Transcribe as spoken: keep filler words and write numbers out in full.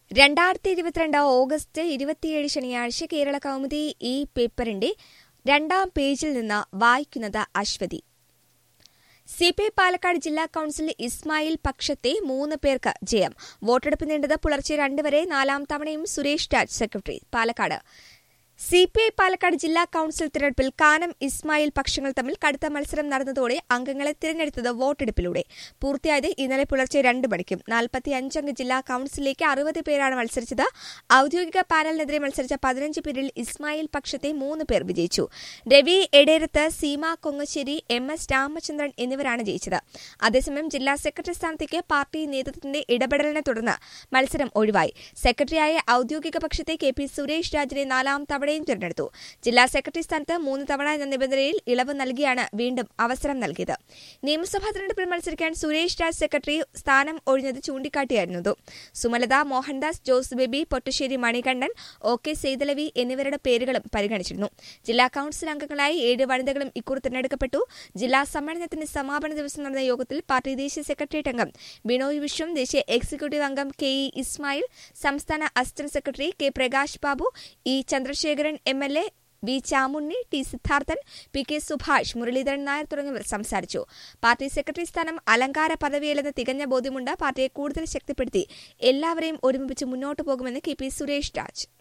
രണ്ടായിരത്തി ഇരുപത്തിരണ്ട് ഓഗസ്റ്റ് ഇരുപത്തിയേഴ് ശനിയാഴ്ച കേരള കൗമുദി ഈ പേപ്പറിന്റെ രണ്ടാം പേജിൽ നിന്ന് വായിക്കുന്നത് അശ്വതി. സിപിഐ പാലക്കാട് ജില്ലാ കൌൺസിൽ ഇസ്മായിൽ പക്ഷത്തെ മൂന്ന് പേർക്ക് ജയം. വോട്ടെടുപ്പ് നീണ്ടത് പുലർച്ചെ രണ്ട് വരെ. നാലാം തവണയും സുരേഷ് രാജ് സെക്രട്ടറി. പാലക്കാട് സിപിഐ പാലക്കാട് ജില്ലാ കൌൺസിൽ തിരഞ്ഞെടുപ്പിൽ കാനം ഇസ്മായിൽ പക്ഷങ്ങൾ തമ്മിൽ കടുത്ത മത്സരം നടന്നതോടെ അംഗങ്ങളെ തിരഞ്ഞെടുത്തത് വോട്ടെടുപ്പിലൂടെ. പൂർത്തിയായത് ഇന്നലെ പുലർച്ചെ രണ്ട് മണിക്കും. നാൽപ്പത്തിയഞ്ചംഗ ജില്ലാ കൌൺസിലിലേക്ക് അറുപത് പേരാണ് മത്സരിച്ചത്. ഔദ്യോഗിക പാനലിനെതിരെ മത്സരിച്ച പതിനഞ്ച് പേരിൽ ഇസ്മായിൽ പക്ഷത്തെ മൂന്ന് പേർ വിജയിച്ചു. രവി എടേരത്ത്, സീമ കൊങ്ങശ്ശേരി, എം എസ് രാമചന്ദ്രൻ എന്നിവരാണ് ജയിച്ചത്. അതേസമയം ജില്ലാ സെക്രട്ടറി സ്ഥാനത്തേക്ക് പാർട്ടി നേതൃത്വത്തിന്റെ ഇടപെടലിനെ തുടർന്ന് മത്സരം ഒഴിവായി. സെക്രട്ടറിയായ ഔദ്യോഗിക പക്ഷത്തെ കെ പി സുരേഷ് രാജിനെ നാലാം തവണ തിരഞ്ഞെടുത്തു. ജില്ലാ സെക്രട്ടറി സ്ഥാനത്ത് മൂന്ന് തവണ എന്ന നിബന്ധനയിൽ ഇളവ് നൽകിയാണ് വീണ്ടും അവസരം നൽകിയത്. നിയമസഭാ തെരഞ്ഞെടുപ്പിൽ മത്സരിക്കാൻ സുരേഷ് രാജ് സെക്രട്ടറി സ്ഥാനം ഒഴിഞ്ഞത് ചൂണ്ടിക്കാട്ടിയായിരുന്നു. സുമലത, മോഹൻദാസ്, ജോസ് ബേബി, പൊട്ടശ്ശേരി മണികണ്ഠൻ, ഒ കെ സെയ്തലവി എന്നിവരുടെ പേരുകളും പരിഗണിച്ചിരുന്നു. ജില്ലാ കൌൺസിൽ അംഗങ്ങളായി ഏഴ് വനിതകളും ഇക്കുറി തിരഞ്ഞെടുക്കപ്പെട്ടു. ജില്ലാ സമ്മേളനത്തിന്റെ സമാപന ദിവസം നടന്ന യോഗത്തിൽ പാർട്ടി ദേശീയ സെക്രട്ടേറിയറ്റ് അംഗം ബിനോയ് വിശ്വം, ദേശീയ എക്സിക്യൂട്ടീവ് അംഗം കെ ഇ ഇസ്മായിൽ, സംസ്ഥാന assistant secretary K Prakash Babu, E Chandrasekharan M L A, V Chamunni, T Siddharthan, P K Subhash, Muraleedharan Nair തുടങ്ങിയവർ സംസാരിച്ചു. പാർട്ടി സെക്രട്ടറി സ്ഥാനം അലങ്കാര പദവിയല്ലെന്ന് തികഞ്ഞ ബോധ്യമുണ്ട്. പാർട്ടിയെ കൂടുതൽ ശക്തിപ്പെടുത്തി എല്ലാവരെയും ഒരുമിപ്പിച്ച് മുന്നോട്ടു പോകുമെന്ന് കെ പി സുരേഷ് രാജ്.